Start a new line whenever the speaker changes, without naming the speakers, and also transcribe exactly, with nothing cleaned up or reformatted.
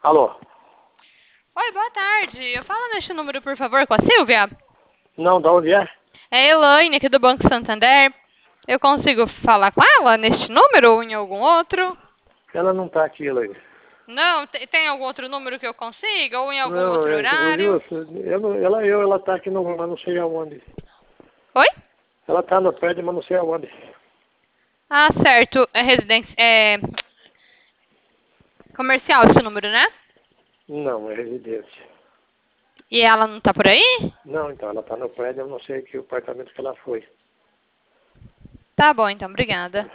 Alô?
Oi, boa tarde. Eu falo neste número, por favor, com a Silvia?
Não, da onde é?
É a Elaine, aqui do Banco Santander. Eu consigo falar com ela neste número ou em algum outro?
Ela não tá aqui, Elaine.
Não, te- tem algum outro número que eu consiga ou em algum
Não,
outro
é, viu?
horário?
Eu, não- ela, eu, ela tá aqui no, mas não sei aonde.
Oi?
Ela tá no prédio, mas não sei aonde.
Ah, certo. É residência. É comercial esse número, né?
Não, é residência.
E ela não tá por aí?
Não, então, ela tá no prédio, eu não sei que apartamento que ela foi.
Tá bom, então. Obrigada.